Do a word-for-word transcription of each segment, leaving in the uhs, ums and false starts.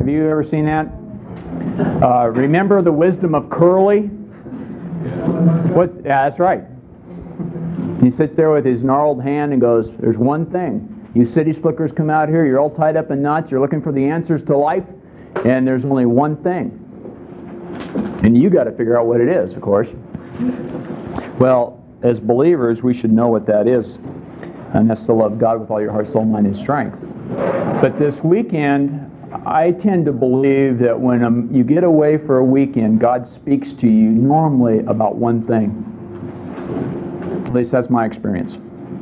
you ever seen that? Uh, remember the wisdom of Curly? What's, yeah, that's right. He sits there with his gnarled hand and goes, there's one thing. You city slickers come out here, you're all tied up in knots, you're looking for the answers to life, and there's only one thing. And you got to figure out what it is, of course. Well, as believers, we should know what that is. And that's to love God with all your heart, soul, mind, and strength. But this weekend, I tend to believe that when um, you get away for a weekend, God speaks to you normally about one thing. At least that's my experience.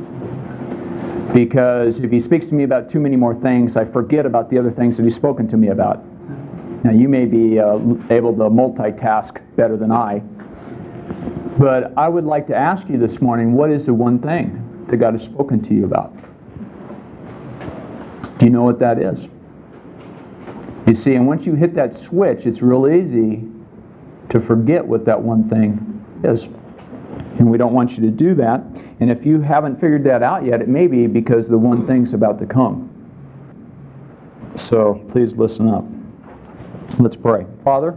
Because if He speaks to me about too many more things, I forget about the other things that He's spoken to me about. Now, you may be uh, able to multitask better than I, but I would like to ask you this morning, what is the one thing that God has spoken to you about? Do you know what that is? You see, and once you hit that switch, it's real easy to forget what that one thing is. And we don't want you to do that. And if you haven't figured that out yet, it may be because the one thing's about to come. So please listen up. Let's pray. Father,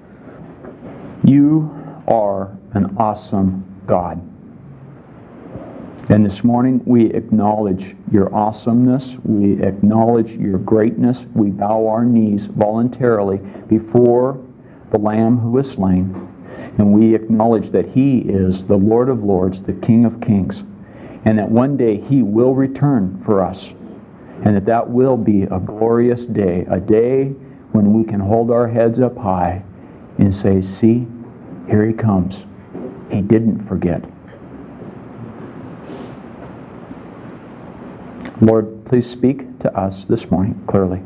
you are an awesome God. And this morning we acknowledge your awesomeness. We acknowledge your greatness. We bow our knees voluntarily before the Lamb who was slain. And we acknowledge that He is the Lord of Lords, the King of Kings. And that one day He will return for us. And that that will be a glorious day. A day when we can hold our heads up high and say, see, here He comes. He didn't forget. Lord, please speak to us this morning clearly.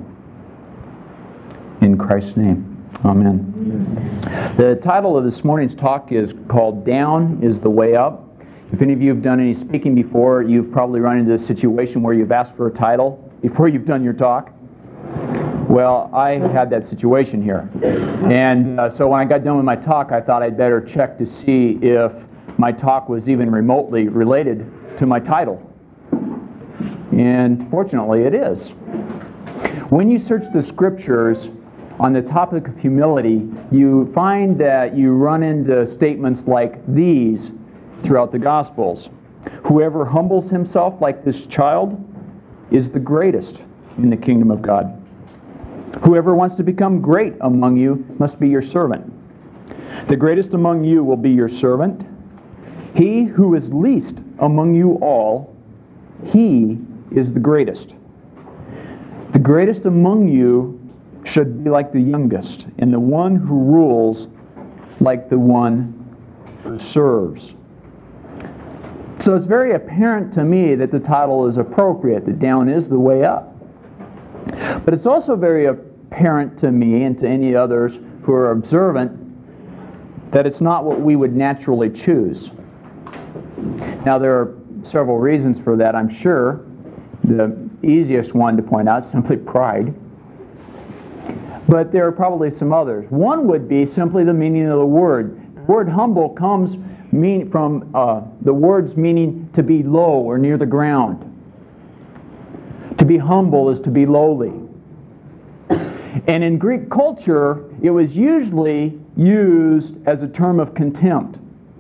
In Christ's name, amen. The title of this morning's talk is called Down is the Way Up. If any of you have done any speaking before, you've probably run into a situation where you've asked for a title before you've done your talk. Well, I had that situation here. And uh, so when I got done with my talk, I thought I'd better check to see if my talk was even remotely related to my title. And fortunately, it is. When you search the Scriptures on the topic of humility, you find that you run into statements like these throughout the Gospels. Whoever humbles himself like this child is the greatest in the kingdom of God. Whoever wants to become great among you must be your servant. The greatest among you will be your servant. He who is least among you all, he is the greatest. The greatest among you should be like the youngest, and the one who rules like the one who serves. So it's very apparent to me that the title is appropriate, that down is the way up. But it's also very apparent to me and to any others who are observant that it's not what we would naturally choose. Now there are several reasons for that, I'm sure. The easiest one to point out is simply pride. But there are probably some others. One would be simply the meaning of the word. The word humble comes mean, from uh, the words meaning to be low or near the ground. To be humble is to be lowly. And in Greek culture, it was usually used as a term of contempt.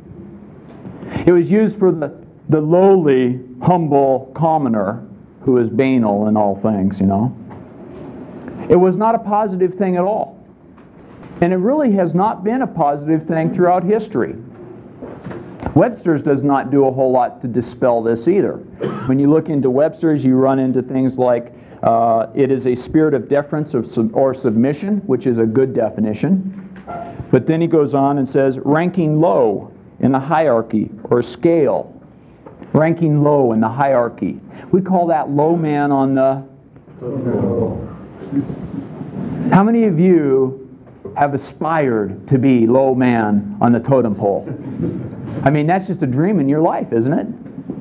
It was used for the, the lowly, humble commoner who is banal in all things, you know. It was not a positive thing at all. And it really has not been a positive thing throughout history. Webster's does not do a whole lot to dispel this either. When you look into Webster's, you run into things like uh, it is a spirit of deference or, sub or submission, which is a good definition. But then he goes on and says, ranking low in the hierarchy or scale. Ranking low in the hierarchy. We call that low man on the... How many of you have aspired to be low man on the totem pole? I mean, that's just a dream in your life, isn't it?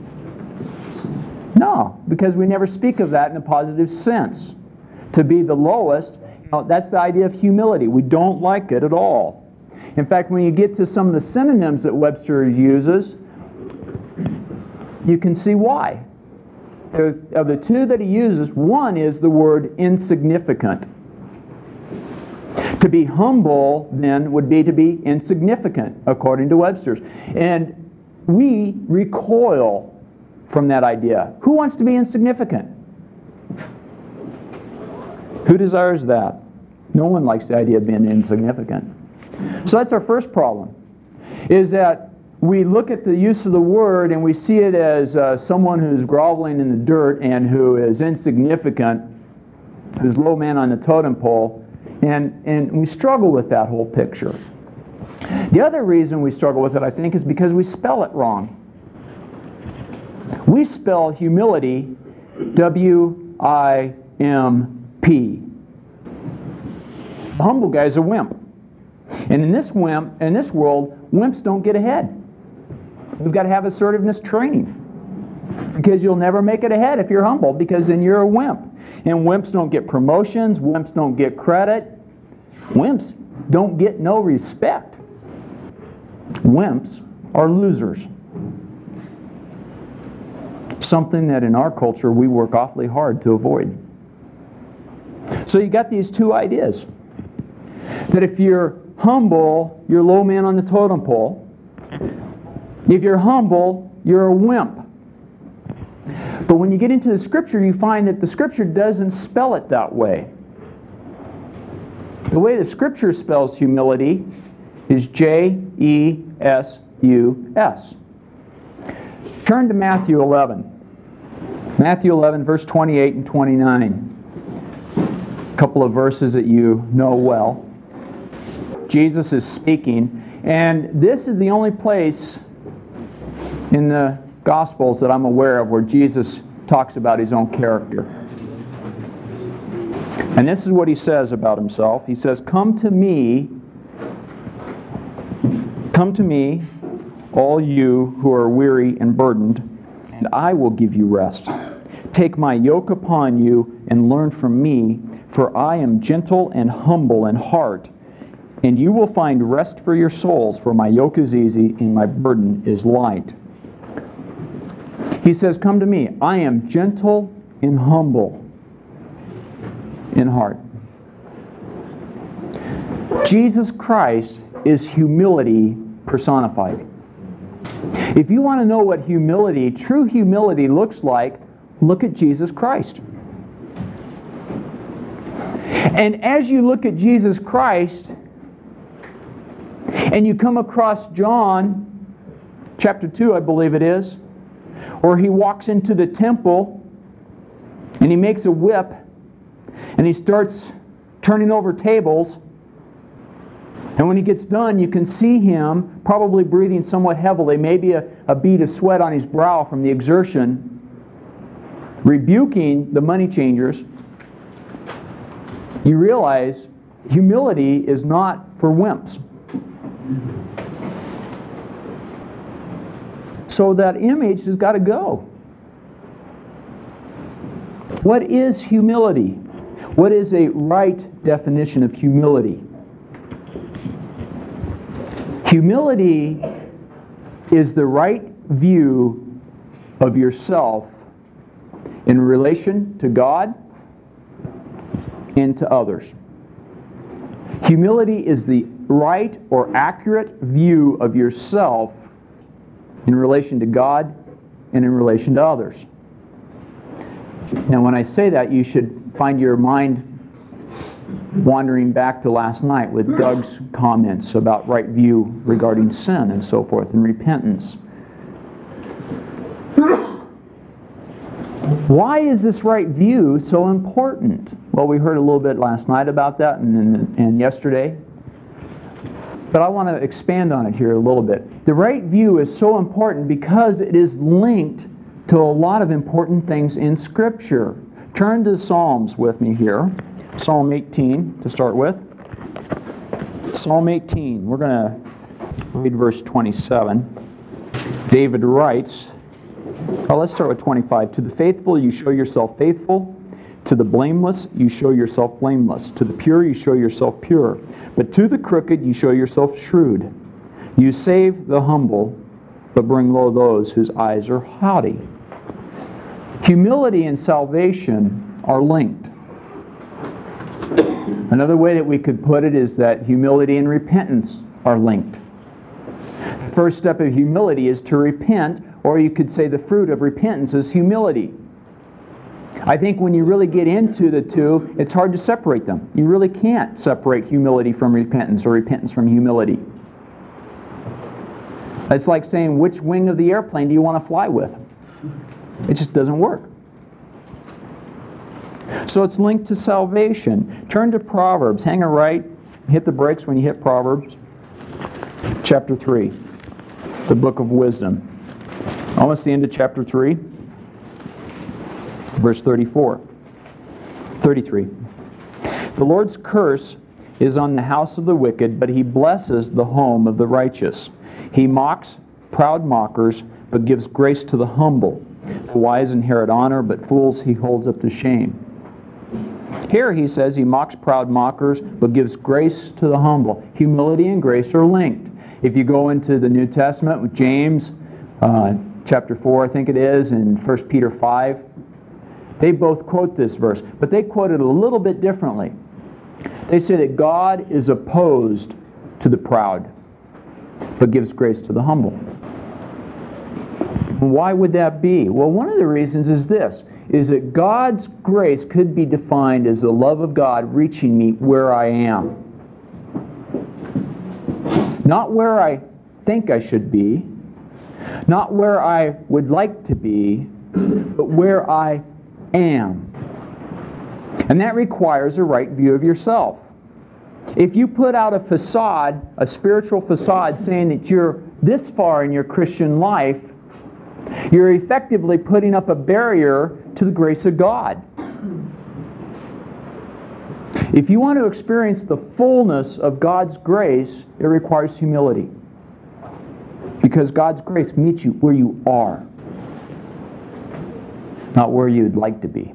No, because we never speak of that in a positive sense. To be the lowest, you know, that's the idea of humility. We don't like it at all. In fact, when you get to some of the synonyms that Webster uses, you can see why. Of the two that he uses, one is the word insignificant. To be humble, then, would be to be insignificant, according to Webster's. And we recoil from that idea. Who wants to be insignificant? Who desires that? No one likes the idea of being insignificant. So that's our first problem, is that we look at the use of the word and we see it as uh, someone who's groveling in the dirt and who is insignificant, who's low man on the totem pole, and, and we struggle with that whole picture. The other reason we struggle with it, I think, is because we spell it wrong. We spell humility W I M P. The humble guy is a wimp. And in this wimp, in this world, wimps don't get ahead. We've got to have assertiveness training, because you'll never make it ahead if you're humble, because then you're a wimp. And wimps don't get promotions, wimps don't get credit, wimps don't get no respect. Wimps are losers. Something that in our culture we work awfully hard to avoid. So you got these two ideas. That if you're humble, you're low man on the totem pole. If you're humble, you're a wimp. But when you get into the Scripture, you find that the Scripture doesn't spell it that way. The way the Scripture spells humility is J E S U S. Turn to Matthew eleven. Matthew eleven, verse twenty-eight and twenty-nine. A couple of verses that you know well. Jesus is speaking, and this is the only place in the Gospels that I'm aware of where Jesus talks about his own character. And this is what he says about himself. He says, "Come to me, come to me, all you who are weary and burdened, and I will give you rest. Take my yoke upon you and learn from me, for I am gentle and humble in heart, and you will find rest for your souls, for my yoke is easy and my burden is light." He says, come to me. I am gentle and humble in heart. Jesus Christ is humility personified. If you want to know what humility, true humility looks like, look at Jesus Christ. And as you look at Jesus Christ, and you come across John, chapter two, I believe it is, where he walks into the temple, and he makes a whip, and he starts turning over tables. And when he gets done, you can see him probably breathing somewhat heavily, maybe a, a bead of sweat on his brow from the exertion, rebuking the money changers. You realize humility is not for wimps. So that image has got to go. What is humility? What is a right definition of humility? Humility is the right view of yourself in relation to God and to others. Humility is the right or accurate view of yourself in relation to God and in relation to others. Now, when I say that, you should find your mind wandering back to last night with Doug's comments about right view regarding sin and so forth, and repentance. Why is this right view so important? Well, we heard a little bit last night about that and, and, and yesterday. But I want to expand on it here a little bit. The right view is so important because it is linked to a lot of important things in Scripture. Turn to Psalms with me here. Psalm eighteen to start with. Psalm eighteen. We're going to read verse twenty-seven. David writes, well, let's start with twenty-five. To the faithful you show yourself faithful. To the blameless you show yourself blameless. To the pure you show yourself pure. But to the crooked you show yourself shrewd. You save the humble, but bring low those whose eyes are haughty. Humility and salvation are linked. Another way that we could put it is that humility and repentance are linked. The first step of humility is to repent, or you could say the fruit of repentance is humility. I think when you really get into the two, it's hard to separate them. You really can't separate humility from repentance or repentance from humility. It's like saying, which wing of the airplane do you want to fly with? It just doesn't work. So it's linked to salvation. Turn to Proverbs. Hang a right. Hit the brakes when you hit Proverbs. Chapter three. The book of wisdom. Almost the end of chapter three. Verse thirty-four. thirty-three. The Lord's curse is on the house of the wicked, but He blesses the home of the righteous. He mocks proud mockers, but gives grace to the humble. The wise inherit honor, but fools He holds up to shame. Here he says He mocks proud mockers, but gives grace to the humble. Humility and grace are linked. If you go into the New Testament with James, uh, chapter four, I think it is, and First Peter five, they both quote this verse, but they quote it a little bit differently. They say that God is opposed to the proud, but gives grace to the humble. Why would that be? Well, one of the reasons is this, is that God's grace could be defined as the love of God reaching me where I am. Not where I think I should be, not where I would like to be, but where I am. And that requires a right view of yourself. If you put out a facade, a spiritual facade, saying that you're this far in your Christian life, you're effectively putting up a barrier to the grace of God. If you want to experience the fullness of God's grace, it requires humility. Because God's grace meets you where you are, not where you'd like to be.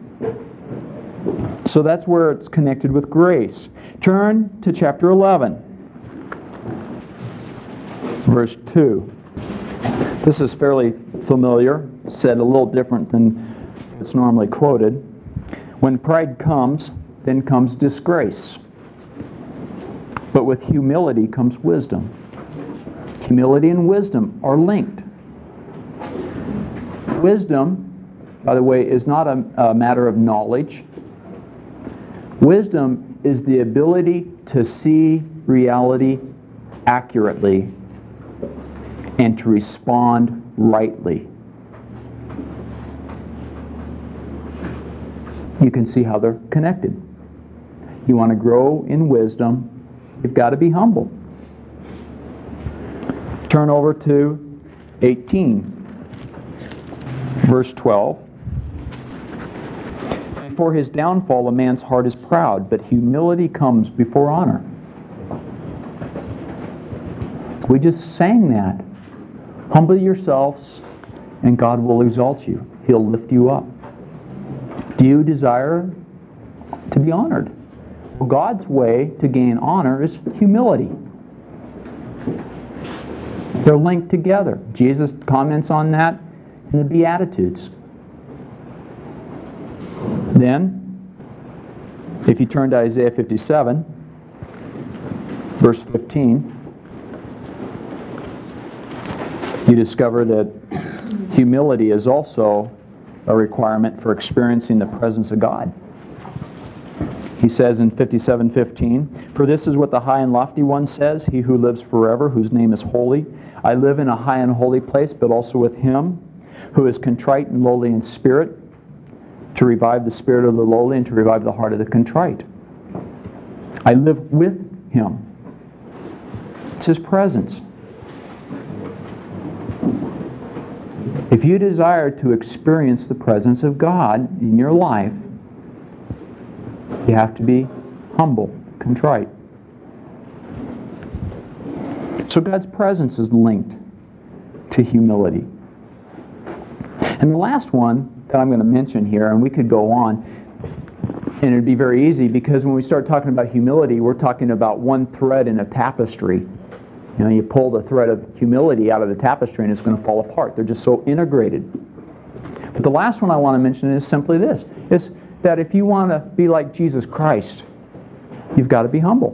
So that's where it's connected with grace. Turn to chapter eleven, verse two. This is fairly familiar, said a little different than it's normally quoted. When pride comes, then comes disgrace. But with humility comes wisdom. Humility and wisdom are linked. Wisdom, by the way, is not a, a matter of knowledge. Wisdom is the ability to see reality accurately and to respond rightly. You can see how they're connected. You want to grow in wisdom, you've got to be humble. Turn over to eighteen, verse twelve. Before his downfall, a man's heart is proud, but humility comes before honor. We just sang that. Humble yourselves, and God will exalt you. He'll lift you up. Do you desire to be honored? Well, God's way to gain honor is humility. They're linked together. Jesus comments on that in the Beatitudes. Then, if you turn to Isaiah fifty-seven, verse fifteen, you discover that humility is also a requirement for experiencing the presence of God. He says in fifty-seven fifteen, "For this is what the high and lofty one says, he who lives forever, whose name is holy. I live in a high and holy place, but also with him who is contrite and lowly in spirit, to revive the spirit of the lowly and to revive the heart of the contrite." I live with him. It's his presence. If you desire to experience the presence of God in your life, you have to be humble, contrite. So God's presence is linked to humility. And the last one that I'm going to mention here, and we could go on, and it'd be very easy, because when we start talking about humility, we're talking about one thread in a tapestry. You know, you pull the thread of humility out of the tapestry and it's going to fall apart. They're just so integrated. But the last one I want to mention is simply this, is that if you want to be like Jesus Christ, you've got to be humble.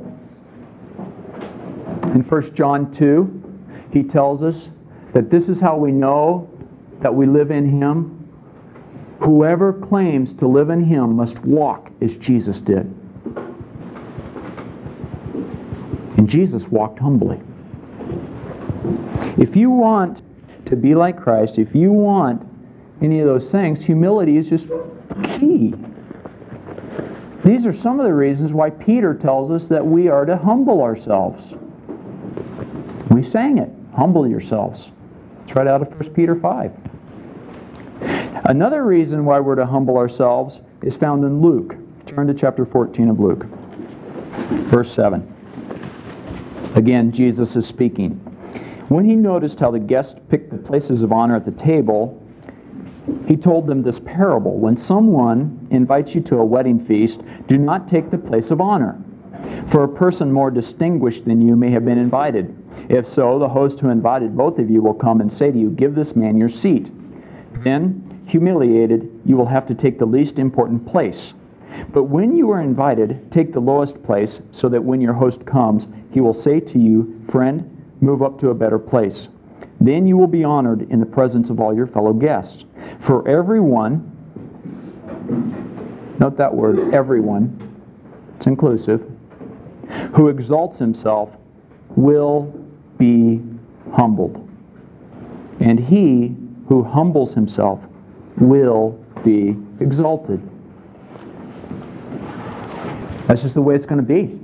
In First John two, he tells us that this is how we know that we live in Him. Whoever claims to live in Him must walk as Jesus did. And Jesus walked humbly. If you want to be like Christ, if you want any of those things, humility is just key. These are some of the reasons why Peter tells us that we are to humble ourselves. We sang it, humble yourselves. It's right out of First Peter five. Another reason why we're to humble ourselves is found in Luke. Turn to chapter fourteen of Luke, verse seven. Again, Jesus is speaking. When He noticed how the guests picked the places of honor at the table, He told them this parable. When someone invites you to a wedding feast, do not take the place of honor, for a person more distinguished than you may have been invited. If so, the host who invited both of you will come and say to you, give this man your seat. Then, humiliated, you will have to take the least important place. But when you are invited, take the lowest place, so that when your host comes, he will say to you, friend, move up to a better place. Then you will be honored in the presence of all your fellow guests. For everyone, note that word, everyone, it's inclusive, who exalts himself will be humbled. And he who humbles himself will be exalted. That's just the way it's going to be.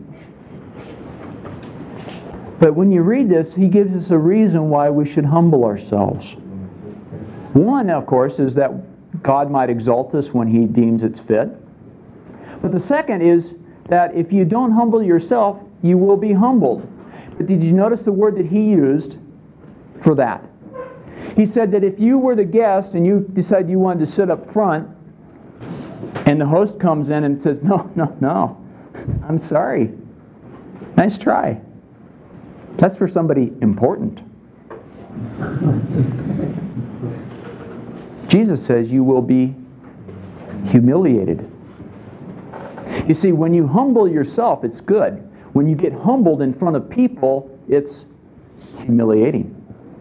But when you read this, he gives us a reason why we should humble ourselves. One, of course, is that God might exalt us when He deems it's fit. But the second is that if you don't humble yourself, you will be humbled. But did you notice the word that he used for that? He said that if you were the guest and you decided you wanted to sit up front, and the host comes in and says, no, no, no, I'm sorry. Nice try. That's for somebody important. Jesus says you will be humiliated. You see, when you humble yourself, it's good. When you get humbled in front of people, it's humiliating.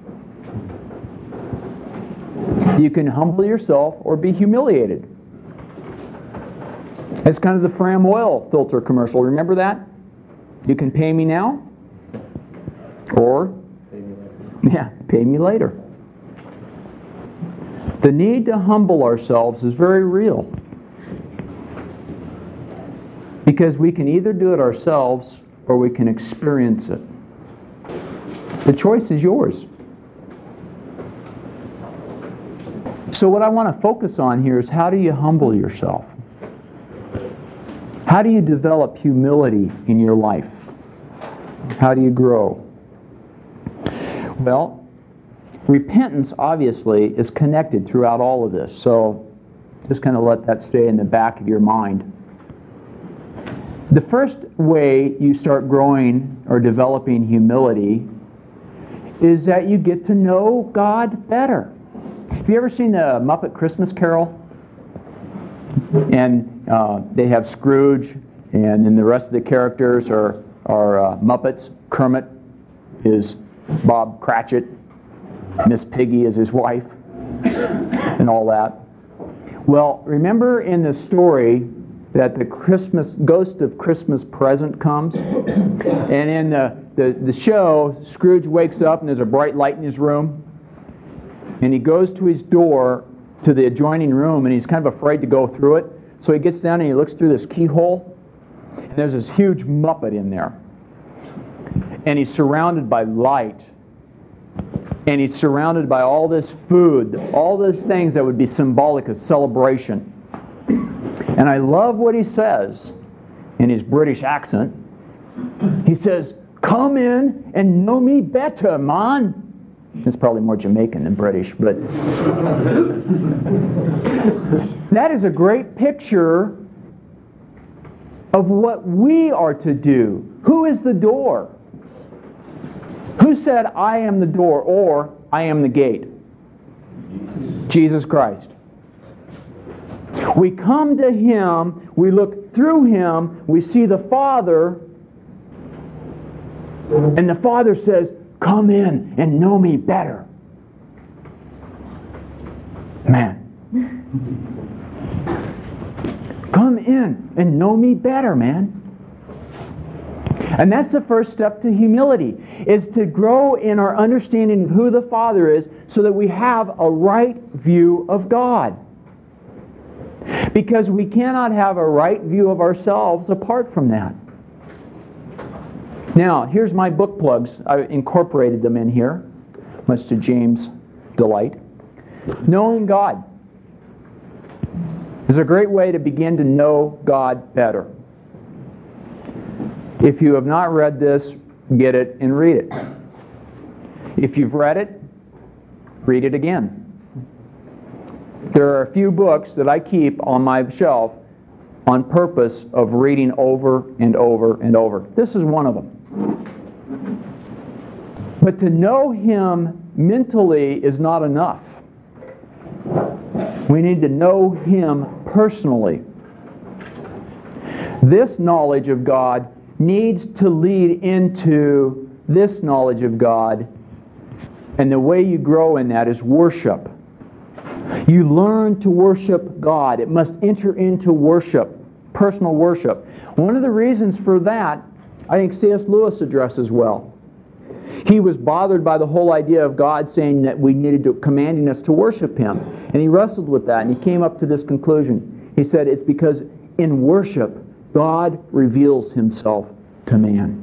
You can humble yourself or be humiliated. It's kind of the Fram oil filter commercial. Remember that? You can pay me now, or pay me later. Yeah, pay me later. The need to humble ourselves is very real. Because we can either do it ourselves or we can experience it. The choice is yours. So what I want to focus on here is, how do you humble yourself? How do you develop humility in your life? How do you grow? Well, repentance obviously is connected throughout all of this. So just kind of let that stay in the back of your mind. The first way you start growing or developing humility is that you get to know God better. Have you ever seen the Muppet Christmas Carol? And uh, they have Scrooge, and then the rest of the characters are, are uh, Muppets. Kermit is Bob Cratchit. Miss Piggy is his wife, and all that. Well, remember in the story that the Christmas ghost of Christmas Present comes, and in the, the, the show, Scrooge wakes up and there's a bright light in his room, and he goes to his door to the adjoining room, and he's kind of afraid to go through it, so he gets down and he looks through this keyhole, and there's this huge Muppet in there, and he's surrounded by light, and he's surrounded by all this food, all those things that would be symbolic of celebration. And I love what he says in his British accent. He says, "Come in and know me better, man." It's probably more Jamaican than British, but that is a great picture of what we are to do. Who is the door? Who said, "I am the door," or "I am the gate"? Jesus Christ. We come to Him, we look through Him we see the Father, and the Father says, come in and know me better. Man. Come in and know me better, man. And that's the first step to humility, is to grow in our understanding of who the Father is so that we have a right view of God. Because we cannot have a right view of ourselves apart from that. Now, here's my book plugs. I incorporated them in here, much to James' delight. Knowing God is a great way to begin to know God better. If you have not read this, get it and read it. If you've read it, read it again. There are a few books that I keep on my shelf on purpose of reading over and over and over. This is one of them. But to know Him mentally is not enough. We need to know Him personally. This knowledge of God needs to lead into this knowledge of God, and the way you grow in that is worship. You learn to worship God. It must enter into worship, personal worship. One of the reasons for that, I think C S Lewis addresses well. He was bothered by the whole idea of God saying that we needed to, commanding us to worship Him. And he wrestled with that, and he came up to this conclusion. He said, it's because in worship, God reveals Himself to man.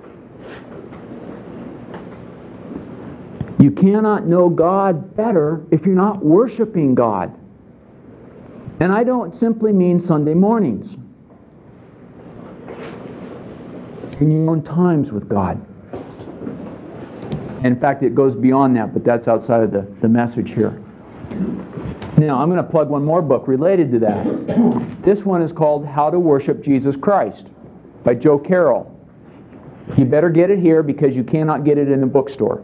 You cannot know God better if you're not worshiping God. And I don't simply mean Sunday mornings. In your own times with God. In fact, it goes beyond that, but that's outside of the, the message here. Now, I'm going to plug one more book related to that. This one is called How to Worship Jesus Christ by Joe Carroll. You better get it here because you cannot get it in a bookstore.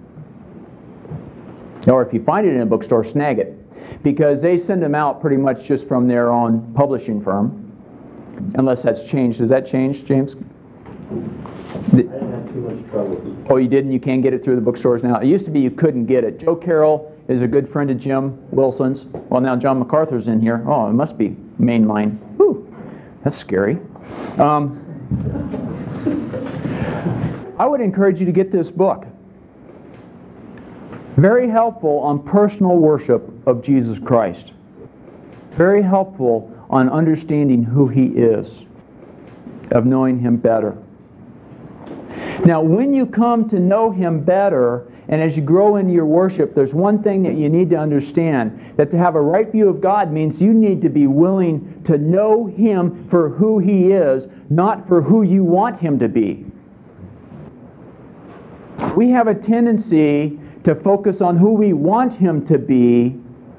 Or if you find it in a bookstore, snag it. Because they send them out pretty much just from their own publishing firm. Unless that's changed. Has that changed, James? I didn't have too much trouble. Oh, you didn't? You can't get it through the bookstores now? It used to be you couldn't get it. Joe Carroll is a good friend of Jim Wilson's. Well, now John MacArthur's in here. Oh, it must be mainline. Whew, that's scary. Um, I would encourage you to get this book. Very helpful on personal worship of Jesus Christ. Very helpful on understanding who He is, of knowing Him better. Now, when you come to know Him better, and as you grow in your worship, there's one thing that you need to understand, that to have a right view of God means you need to be willing to know Him for who He is, not for who you want Him to be. We have a tendency to focus on who we want Him to be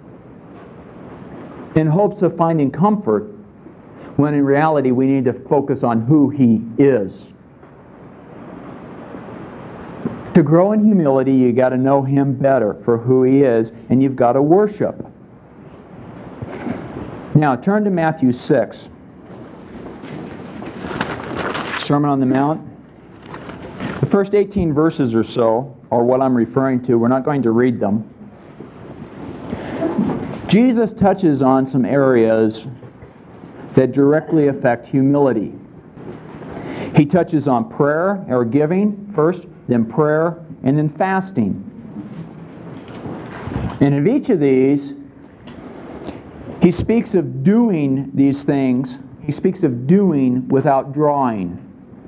in hopes of finding comfort, when in reality we need to focus on who He is. To grow in humility, you got to know Him better for who He is, and you've got to worship. Now, turn to Matthew six. Sermon on the Mount. The first eighteen verses or so are what I'm referring to. We're not going to read them. Jesus touches on some areas that directly affect humility. He touches on prayer or giving first, then prayer, and then fasting. And in each of these, He speaks of doing these things. He speaks of doing without drawing.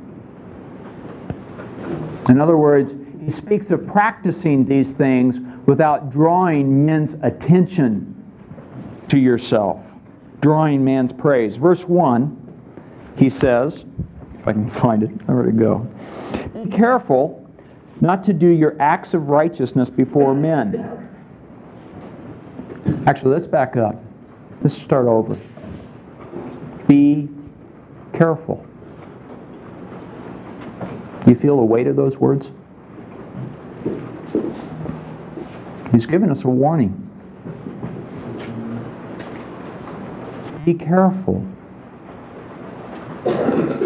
In other words, He speaks of practicing these things without drawing men's attention to yourself, drawing man's praise. Verse one, He says, if I can find it, where to go? Be careful not to do your acts of righteousness before men. Actually, let's back up. Let's start over. Be careful. Do you feel the weight of those words? He's given us a warning. Be careful.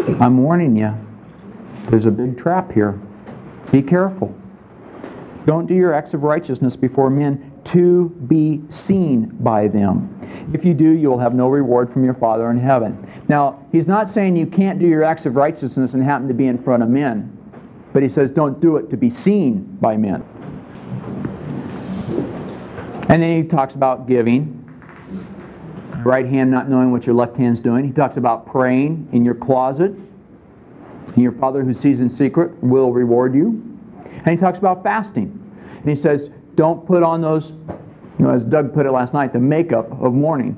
I'm warning you, there's a big trap here. Be careful. Don't do your acts of righteousness before men to be seen by them. If you do, you will have no reward from your Father in heaven. Now, he's not saying you can't do your acts of righteousness and happen to be in front of men. But he says don't do it to be seen by men. And then he talks about giving. Right hand not knowing what your left hand's doing. He talks about praying in your closet. And your Father who sees in secret will reward you. And he talks about fasting. And he says, don't put on those, you know, as Doug put it last night, the makeup of mourning.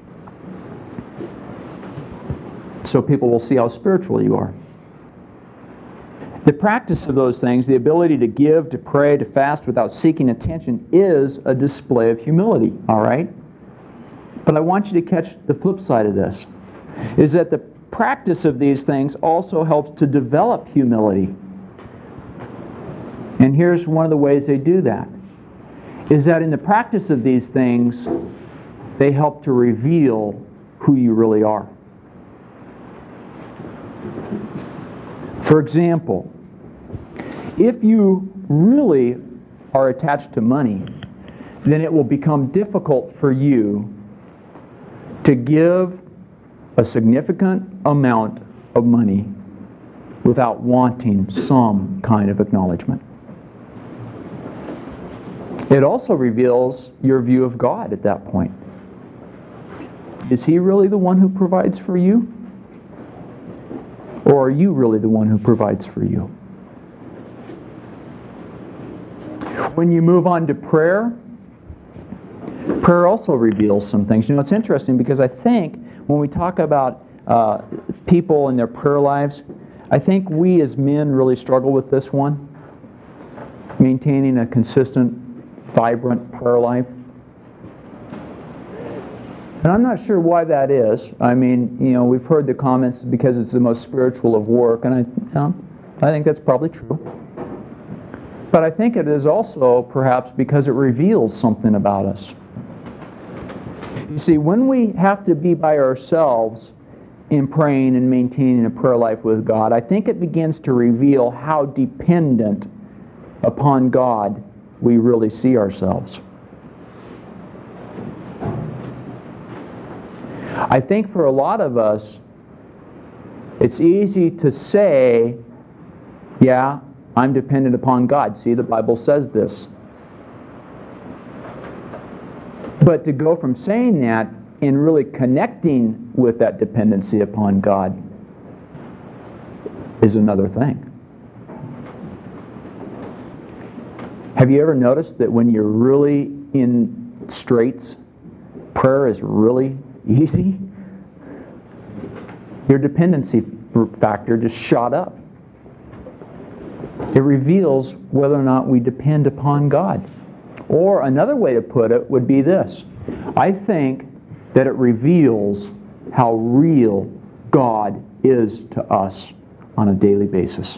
So people will see how spiritual you are. The practice of those things, the ability to give, to pray, to fast without seeking attention, is a display of humility, all right? But I want you to catch the flip side of this, is that the practice of these things also helps to develop humility. And here's one of the ways they do that, is that in the practice of these things, they help to reveal who you really are. For example, if you really are attached to money, then it will become difficult for you to give a significant amount of money without wanting some kind of acknowledgement. It also reveals your view of God at that point. Is He really the one who provides for you? Or are you really the one who provides for you? When you move on to prayer, prayer also reveals some things. You know, it's interesting because I think when we talk about uh, people and their prayer lives, I think we as men really struggle with this one, maintaining a consistent, vibrant prayer life. And I'm not sure why that is. I mean, you know, we've heard the comments because it's the most spiritual of work, and I, you know, I think that's probably true. But I think it is also perhaps because it reveals something about us. You see, when we have to be by ourselves in praying and maintaining a prayer life with God, I think it begins to reveal how dependent upon God we really see ourselves. I think for a lot of us, it's easy to say, yeah, I'm dependent upon God. See, the Bible says this. But to go from saying that and really connecting with that dependency upon God is another thing. Have you ever noticed that when you're really in straits, prayer is really easy? Your dependency factor just shot up. It reveals whether or not we depend upon God. Or another way to put it would be this. I think that it reveals how real God is to us on a daily basis.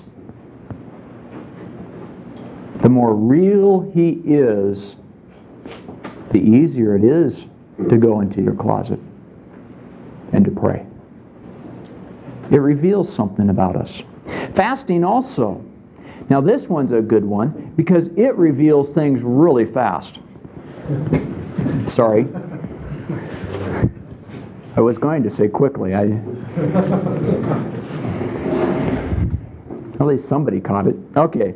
The more real He is, the easier it is to go into your closet and to pray. It reveals something about us. Fasting also. Now this one's a good one because it reveals things really fast. Sorry. I was going to say quickly. I, at least somebody caught it. Okay.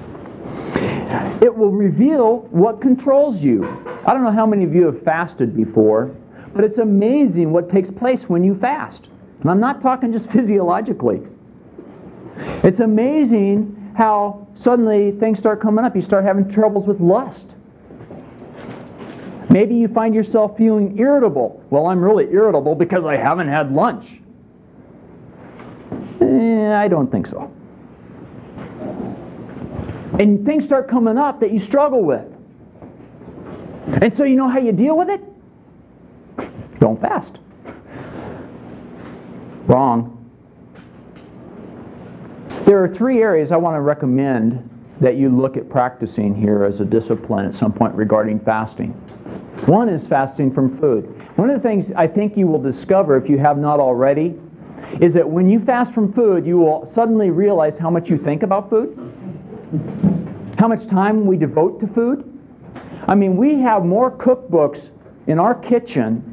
It will reveal what controls you. I don't know how many of you have fasted before, but it's amazing what takes place when you fast. And I'm not talking just physiologically. It's amazing how suddenly things start coming up. You start having troubles with lust. Maybe you find yourself feeling irritable. Well, I'm really irritable because I haven't had lunch. Eh, I don't think so. And things start coming up that you struggle with. And so you know how you deal with it? Don't fast. Wrong. There are three areas I want to recommend that you look at practicing here as a discipline at some point regarding fasting. One is fasting from food. One of the things I think you will discover, if you have not already, is that when you fast from food, you will suddenly realize how much you think about food, how much time we devote to food. I mean, we have more cookbooks in our kitchen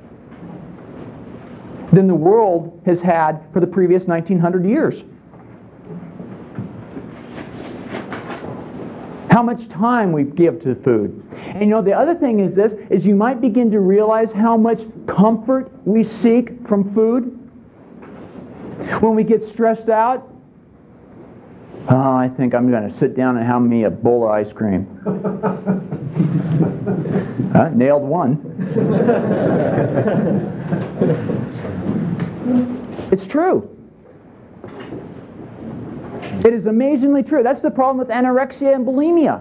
than the world has had for the previous nineteen hundred years. How much time we give to food. And you know, the other thing is this, is you might begin to realize how much comfort we seek from food. When we get stressed out, oh, I think I'm going to sit down and have me a bowl of ice cream. uh, nailed one. It's true. It is amazingly true. That's the problem with anorexia and bulimia.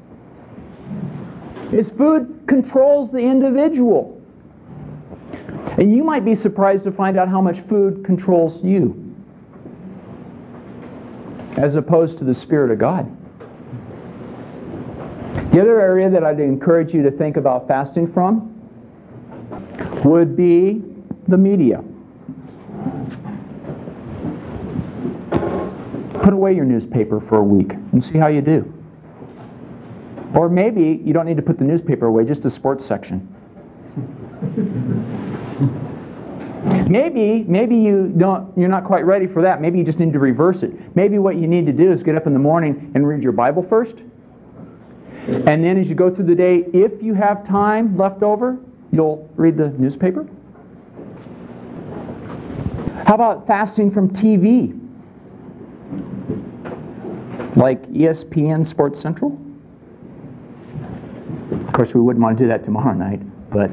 Is food controls the individual. And you might be surprised to find out how much food controls you, as opposed to the Spirit of God. The other area that I'd encourage you to think about fasting from would be the media. Put away your newspaper for a week and see how you do. Or maybe you don't need to put the newspaper away, just the sports section. Maybe, maybe you don't, you're not quite ready for that. Maybe you just need to reverse it. Maybe what you need to do is get up in the morning and read your Bible first. And then as you go through the day, if you have time left over, you'll read the newspaper. How about fasting from T V? Like E S P N Sports Central? Of course, we wouldn't want to do that tomorrow night, but...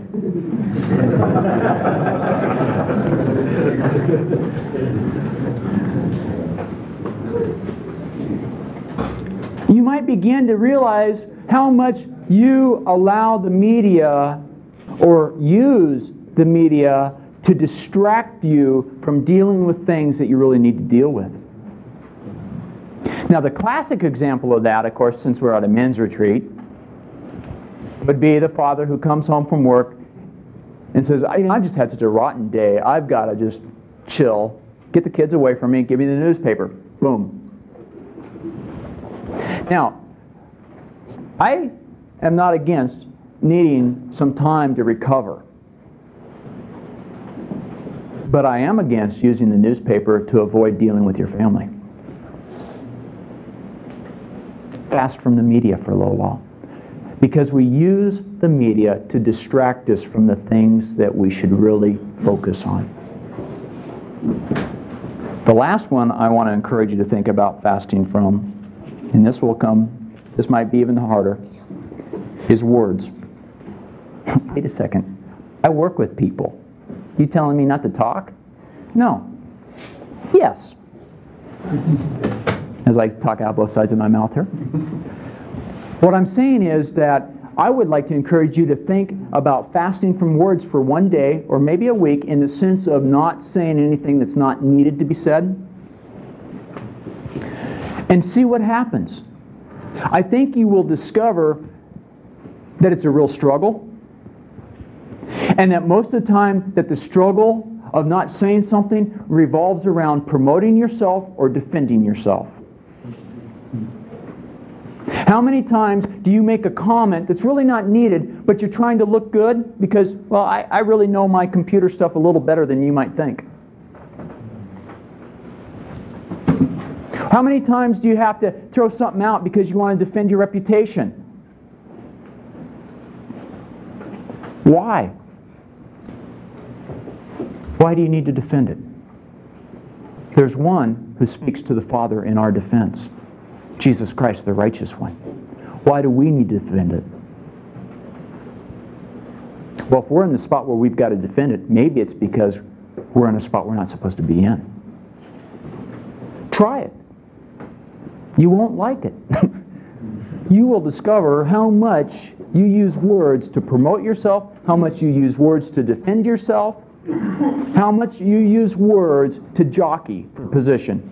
you might begin to realize how much you allow the media or use the media to distract you from dealing with things that you really need to deal with. Now, the classic example of that, of course, since we're at a men's retreat, would be the father who comes home from work and says, I, I've just had such a rotten day. I've got to just chill, get the kids away from me, give me the newspaper. Boom. Now, I am not against needing some time to recover. But I am against using the newspaper to avoid dealing with your family. Fast from the media for a little while. Because we use the media to distract us from the things that we should really focus on. The last one I want to encourage you to think about fasting from, and this will come, this might be even harder, is words. Wait a second. I work with people. You telling me not to talk? No. Yes. As I talk out both sides of my mouth here. What I'm saying is that I would like to encourage you to think about fasting from words for one day or maybe a week in the sense of not saying anything that's not needed to be said. And see what happens. I think you will discover that it's a real struggle. And that most of the time that the struggle of not saying something revolves around promoting yourself or defending yourself. How many times do you make a comment that's really not needed, but you're trying to look good because, well, I, I really know my computer stuff a little better than you might think? How many times do you have to throw something out because you want to defend your reputation? Why? Why do you need to defend it? There's one who speaks to the Father in our defense. Jesus Christ, the righteous one. Why do we need to defend it? Well, if we're in the spot where we've got to defend it, maybe it's because we're in a spot we're not supposed to be in. Try it. You won't like it. You will discover how much you use words to promote yourself, how much you use words to defend yourself, how much you use words to jockey for position.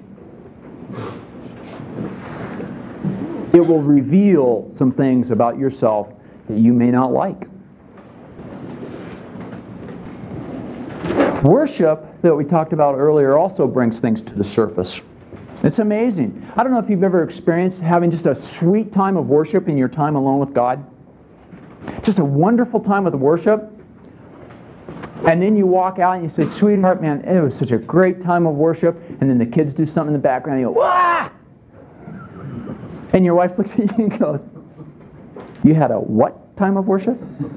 It will reveal some things about yourself that you may not like. Worship that we talked about earlier also brings things to the surface. It's amazing. I don't know if you've ever experienced having just a sweet time of worship in your time alone with God. Just a wonderful time of worship. And then you walk out and you say, sweetheart, man, it was such a great time of worship. And then the kids do something in the background and you go, wah! And your wife looks at you and goes, you had a what time of worship?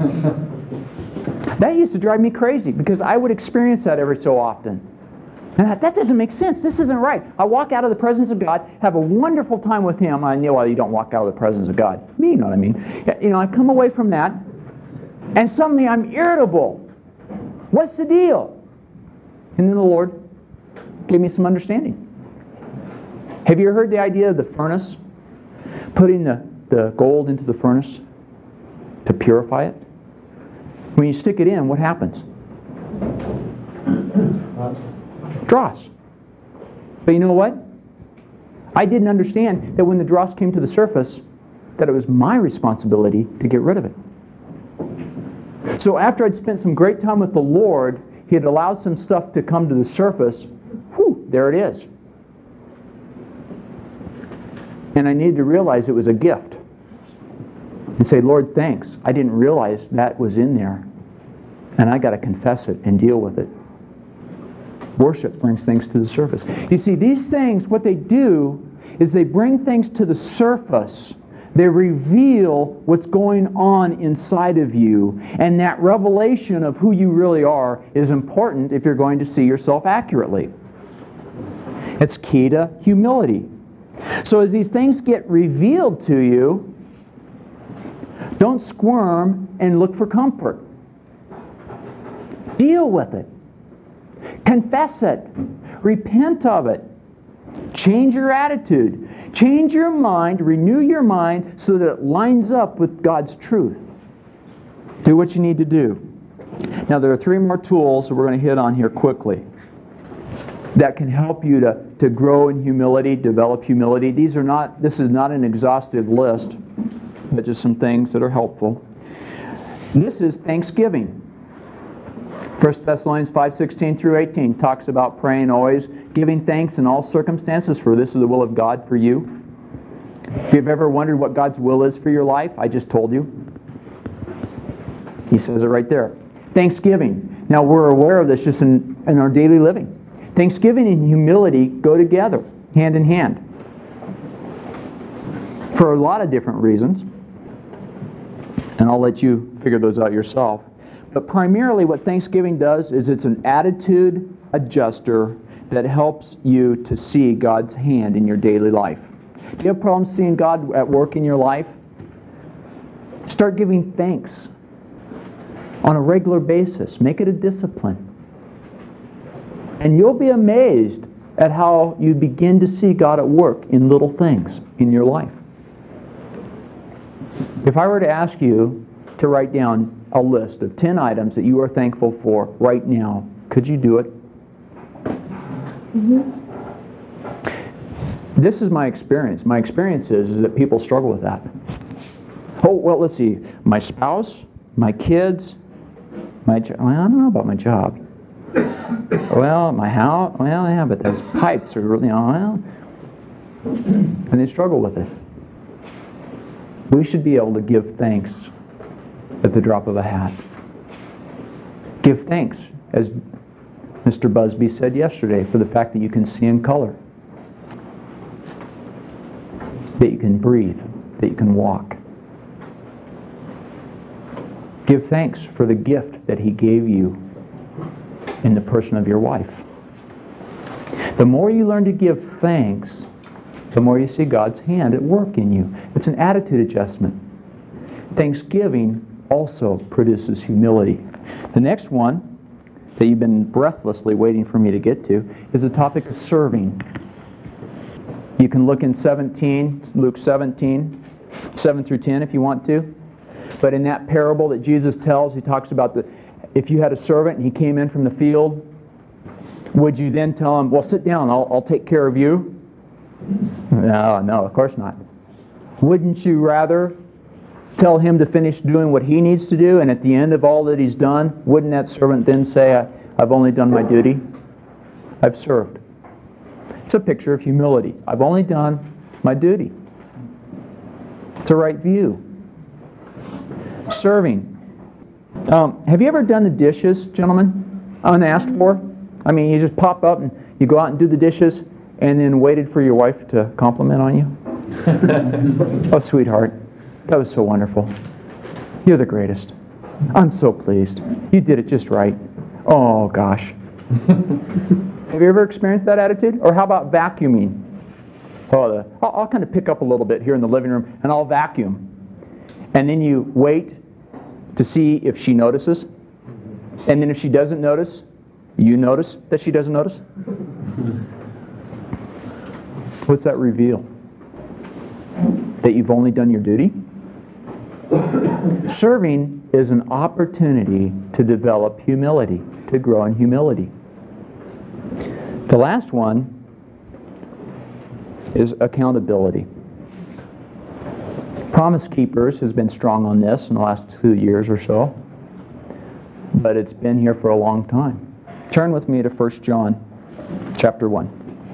That used to drive me crazy because I would experience that every so often. And I thought, that doesn't make sense. This isn't right. I walk out of the presence of God, have a wonderful time with Him. I know, well, you don't walk out of the presence of God. Me, you know what I mean? You know, I come away from that, and suddenly I'm irritable. What's the deal? And then the Lord gave me some understanding. Have you heard the idea of the furnace? Putting the, the gold into the furnace to purify it? When you stick it in, what happens? Dross. But you know what? I didn't understand that when the dross came to the surface, that it was my responsibility to get rid of it. So after I'd spent some great time with the Lord, He had allowed some stuff to come to the surface. Whew, there it is. And I needed to realize it was a gift. And say, Lord, thanks. I didn't realize that was in there. And I got to confess it and deal with it. Worship brings things to the surface. You see, these things, what they do is they bring things to the surface. They reveal what's going on inside of you. And that revelation of who you really are is important if you're going to see yourself accurately. It's key to humility. So as these things get revealed to you, don't squirm and look for comfort. Deal with it. Confess it. Repent of it. Change your attitude. Change your mind. Renew your mind so that it lines up with God's truth. Do what you need to do. Now there are three more tools that we're going to hit on here quickly that can help you to, to grow in humility, develop humility. These are not, this is not an exhaustive list, but just some things that are helpful. This is thanksgiving. First Thessalonians five sixteen through eighteen talks about praying always, giving thanks in all circumstances, for this is the will of God for you. If you've ever wondered what God's will is for your life, I just told you. He says it right there. Thanksgiving. Now we're aware of this just in, in our daily living. Thanksgiving and humility go together, hand in hand. For a lot of different reasons. And I'll let you figure those out yourself. But primarily what Thanksgiving does is it's an attitude adjuster that helps you to see God's hand in your daily life. Do you have problems seeing God at work in your life? Start giving thanks on a regular basis. Make it a discipline. And you'll be amazed at how you begin to see God at work in little things in your life. If I were to ask you to write down a list of ten items that you are thankful for right now, could you do it? Mm-hmm. This is my experience. My experience is, is that people struggle with that. Oh, well, let's see. My spouse, my kids, my jo- well, I don't know about my job. Well, my house, well, yeah, but those pipes are, you know, well, and they struggle with it. We should be able to give thanks at the drop of a hat. Give thanks, as Mister Busby said yesterday, for the fact that you can see in color, that you can breathe, that you can walk. Give thanks for the gift that He gave you in the person of your wife. The more you learn to give thanks, the more you see God's hand at work in you. It's an attitude adjustment. Thanksgiving also produces humility. The next one that you've been breathlessly waiting for me to get to is the topic of serving. You can look in seventeen, Luke seventeen, seven through ten if you want to. But in that parable that Jesus tells, He talks about the if you had a servant and he came in from the field, would you then tell him, well, sit down, I'll, I'll take care of you? No, no, of course not. Wouldn't you rather tell him to finish doing what he needs to do, and at the end of all that he's done, wouldn't that servant then say, I've only done my duty? I've served. It's a picture of humility. I've only done my duty. It's a right view. Serving. Um, have you ever done the dishes, gentlemen, unasked for? I mean, you just pop up and you go out and do the dishes and then waited for your wife to compliment on you? Oh, sweetheart, that was so wonderful. You're the greatest. I'm so pleased. You did it just right. Oh, gosh. Have you ever experienced that attitude? Or how about vacuuming? Oh, the, I'll, I'll kind of pick up a little bit here in the living room and I'll vacuum. And then you wait to see if she notices. And then if she doesn't notice, you notice that she doesn't notice. What's that reveal? That you've only done your duty? Serving is an opportunity to develop humility, to grow in humility. The last one is accountability. Promise Keepers has been strong on this in the last two years or so, but it's been here for a long time. Turn with me to First John chapter one.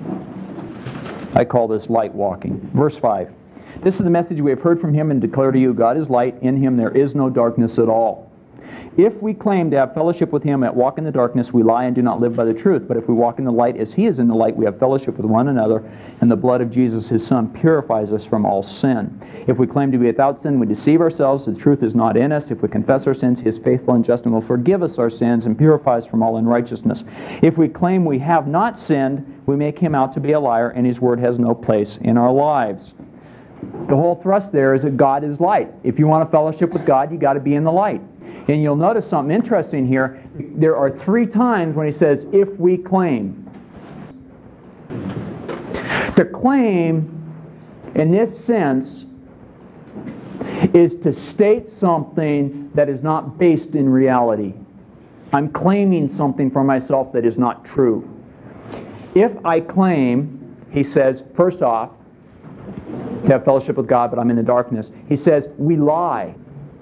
I call this light walking. Verse five. This is the message we have heard from him and declare to you, God is light, in him there is no darkness at all. If we claim to have fellowship with him and walk in the darkness, we lie and do not live by the truth. But if we walk in the light as he is in the light, we have fellowship with one another, and the blood of Jesus, his Son, purifies us from all sin. If we claim to be without sin, we deceive ourselves. The truth is not in us. If we confess our sins, he is faithful and just and will forgive us our sins and purify us from all unrighteousness. If we claim we have not sinned, we make him out to be a liar, and his word has no place in our lives. The whole thrust there is that God is light. If you want a fellowship with God, you got to be in the light. And you'll notice something interesting here. There are three times when he says, if we claim. To claim, in this sense, is to state something that is not based in reality. I'm claiming something for myself that is not true. If I claim, he says, first off, to have fellowship with God, but I'm in the darkness. He says, we lie.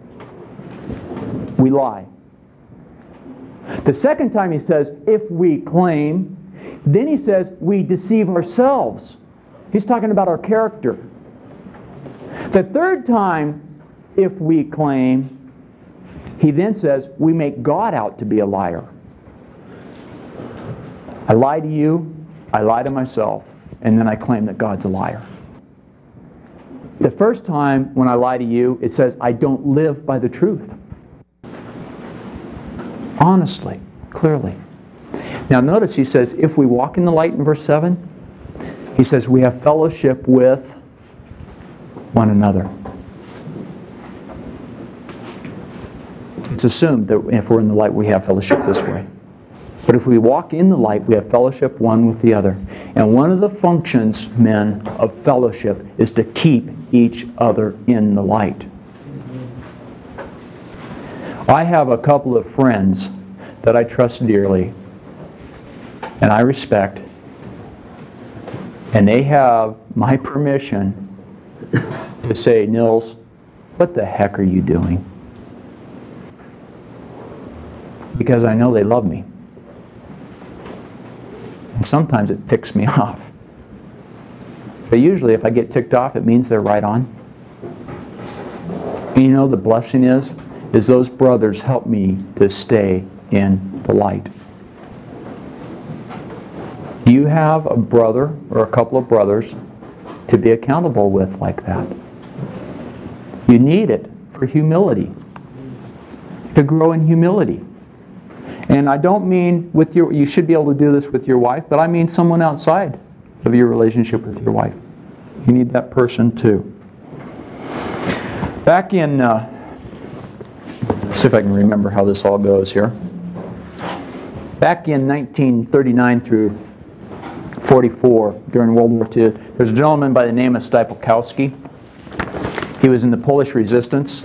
We lie. The second time he says, if we claim, then he says, we deceive ourselves. He's talking about our character. The third time, if we claim, he then says, we make God out to be a liar. I lie to you, I lie to myself, and then I claim that God's a liar. The first time when I lie to you, it says, I don't live by the truth. Honestly, clearly. Now notice he says, if we walk in the light in verse seven, he says we have fellowship with one another. It's assumed that if we're in the light, we have fellowship this way. But if we walk in the light, we have fellowship one with the other. And one of the functions, men, of fellowship is to keep each other in the light. I have a couple of friends that I trust dearly and I respect, and they have my permission to say, Nils, what the heck are you doing? Because I know they love me. And sometimes it ticks me off. But usually if I get ticked off, it means they're right on. And you know the blessing is, is those brothers help me to stay in the light. Do you have a brother or a couple of brothers to be accountable with like that? You need it for humility, to grow in humility. And I don't mean with your, you should be able to do this with your wife, but I mean someone outside of your relationship with your wife. You need that person too. Back in, uh, let's see if I can remember how this all goes here. Back in nineteen thirty-nine through forty-four, during World War Two, there's a gentleman by the name of Stypułkowski. He was in the Polish resistance.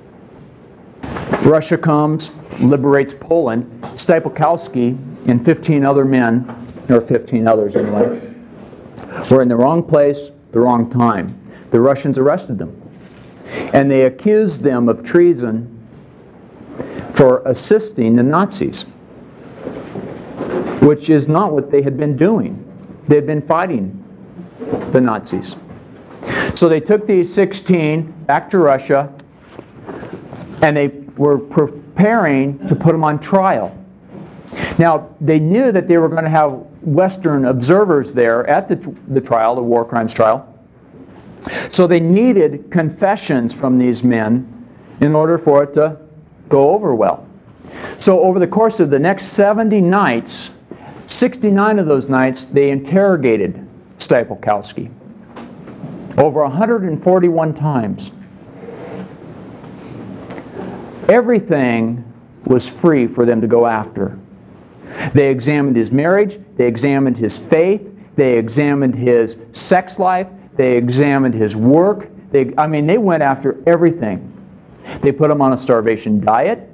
Russia comes, liberates Poland. Stypułkowski and fifteen other men, or fifteen others anyway, were in the wrong place, the wrong time. The Russians arrested them. And they accused them of treason for assisting the Nazis. which is not what they had been doing. They had been fighting the Nazis. So they took these sixteen back to Russia, and they were preparing to put them on trial. Now, they knew that they were going to have Western observers there at the, the trial, the war crimes trial. So they needed confessions from these men in order for it to go over well. So over the course of the next seventy nights, sixty-nine of those nights, they interrogated Stypułkowski over one hundred forty-one times. Everything was free for them to go after. They examined his marriage, they examined his faith, they examined his sex life, they examined his work. They, I mean, they went after everything. They put him on a starvation diet.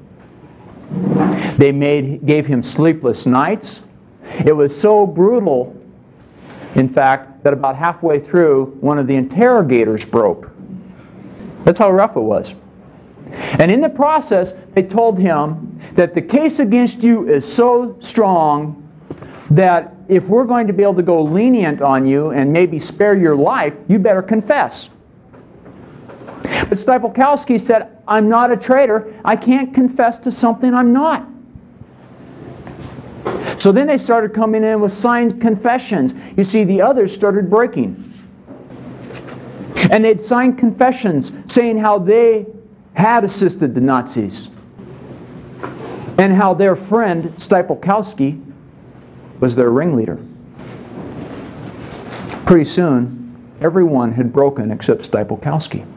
They made, gave him sleepless nights. It was so brutal, in fact, that about halfway through, one of the interrogators broke. That's how rough it was. And in the process, they told him that the case against you is so strong that if we're going to be able to go lenient on you and maybe spare your life, you better confess. But Stypułkowski said, I'm not a traitor. I can't confess to something I'm not. So then they started coming in with signed confessions. You see, the others started breaking. And they'd signed confessions saying how they had assisted the Nazis and how their friend Stypułkowski was their ringleader. Pretty soon, everyone had broken except Stypułkowski.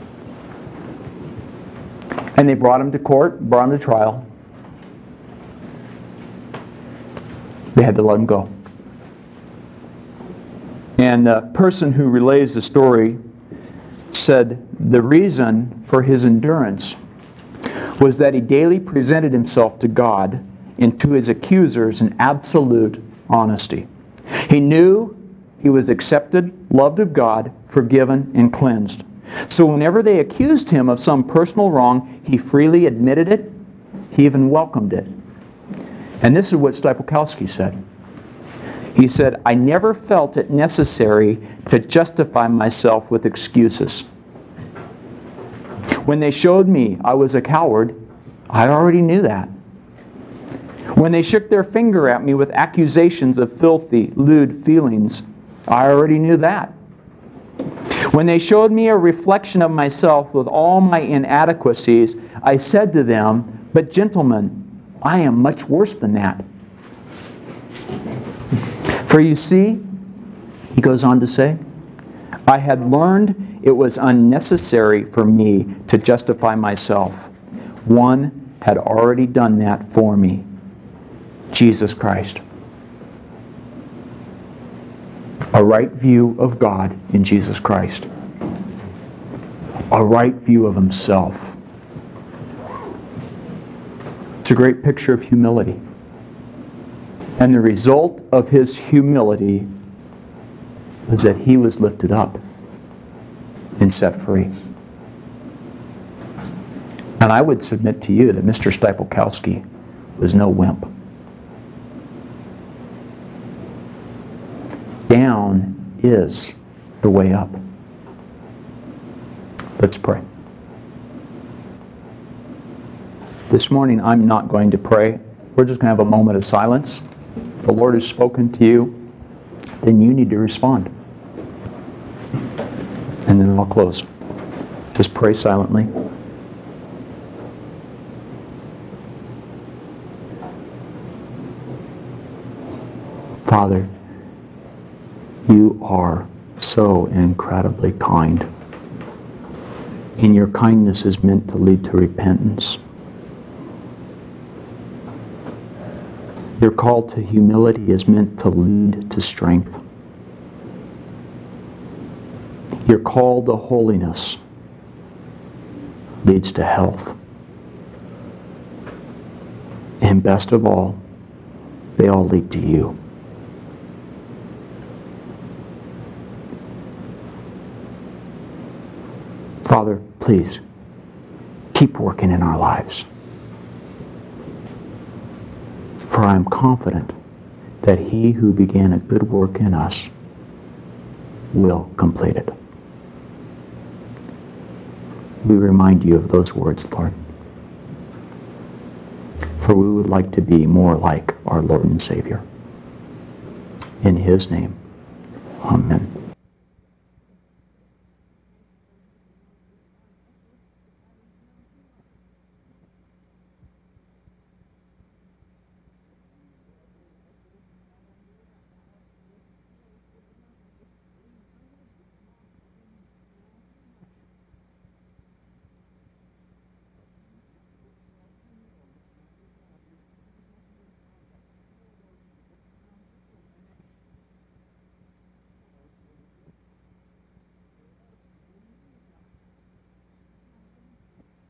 And they brought him to court, brought him to trial. They had to let him go. And the person who relays the story said the reason for his endurance was that he daily presented himself to God and to his accusers in absolute honesty. He knew he was accepted, loved of God, forgiven, and cleansed. So whenever they accused him of some personal wrong, he freely admitted it. He even welcomed it. And this is what Stypułkowski said. He said, I never felt it necessary to justify myself with excuses. When they showed me I was a coward, I already knew that. When they shook their finger at me with accusations of filthy, lewd feelings, I already knew that. When they showed me a reflection of myself with all my inadequacies, I said to them, but gentlemen, I am much worse than that. For you see, he goes on to say, I had learned it was unnecessary for me to justify myself. One had already done that for me, Jesus Christ. A right view of God in Jesus Christ. A right view of himself. It's a great picture of humility. And the result of his humility was that he was lifted up and set free. And I would submit to you that Mister Stypułkowski was no wimp. Down is the way up. Let's pray. This morning I'm not going to pray. We're just going to have a moment of silence. If the Lord has spoken to you, then you need to respond. And then I'll close. Just pray silently. Father, you are so incredibly kind. And your kindness is meant to lead to repentance. Your call to humility is meant to lead to strength. Your call to holiness leads to health. And best of all, they all lead to you. Father, please, keep working in our lives. For I am confident that he who began a good work in us will complete it. We remind you of those words, Lord. For we would like to be more like our Lord and Savior. In his name, amen.